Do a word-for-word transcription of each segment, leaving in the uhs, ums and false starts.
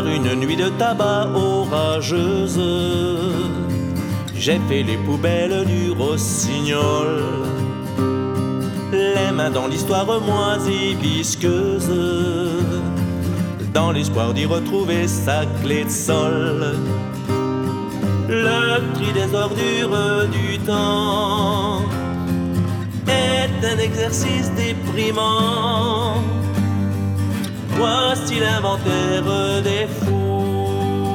Par une nuit de tabac orageuse, j'ai fait les poubelles du rossignol, les mains dans l'histoire moisie visqueuse, dans l'espoir d'y retrouver sa clé de sol. Le tri des ordures du temps est un exercice déprimant. Voici l'inventaire des fous.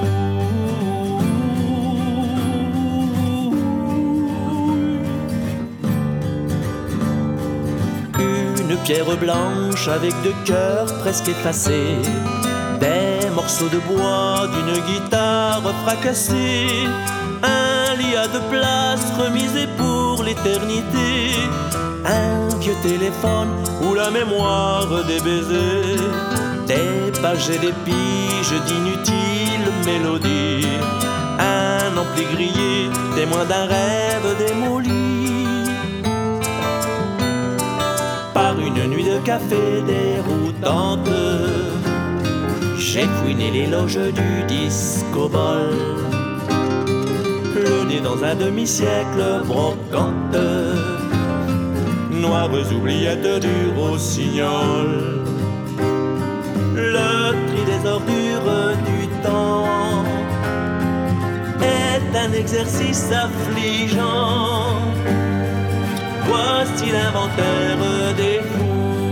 Une pierre blanche avec deux cœurs presque effacés, des morceaux de bois d'une guitare fracassée, un lias de place remisé pour l'éternité, un vieux téléphone ou la mémoire des baisers, des pages et des piges d'inutiles mélodies, un ampli grillé, témoin d'un rêve démoli. Par une nuit de café déroutante, j'ai fouiné les loges du disco-ball, le nez dans un demi-siècle brocante, noires oubliettes du rossignol. Le tri des ordures du temps est un exercice affligeant. Voici l'inventaire des fous.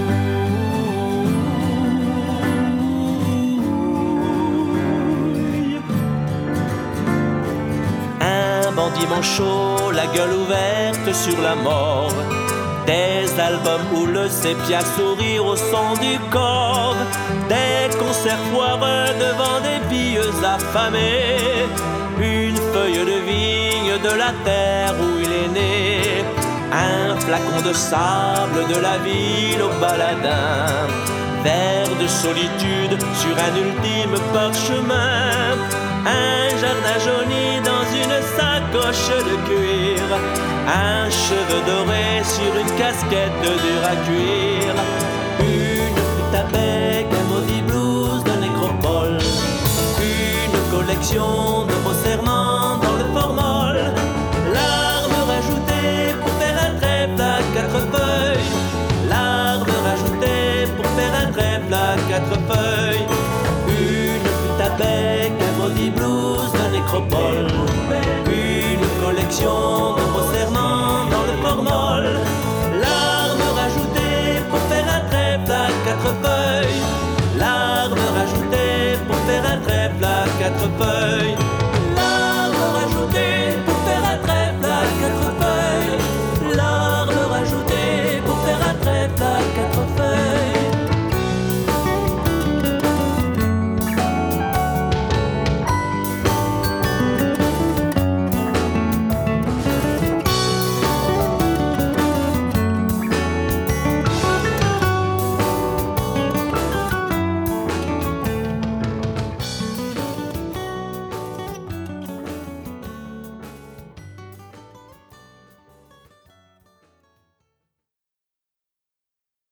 Un bandit manchot, la gueule ouverte sur la mort, des albums où le sépia sourire au son du corps, des concerts foireux devant des filles affamées, une feuille de vigne de la terre où il est né, un flacon de sable de la ville au baladin, verre de solitude sur un ultime parchemin, un jardin jauni dans une sacoche de cuir, un cheveu doré sur une casquette dure à cuire, une flûte à bec, un maudit blues de nécropole, une collection de beaux serments dans le formol, l'arme rajoutée pour faire un trèfle à quatre feuilles, l'arme rajoutée pour faire un trèfle à quatre feuilles, une flûte à bec, un maudit blues de nécropole, une collection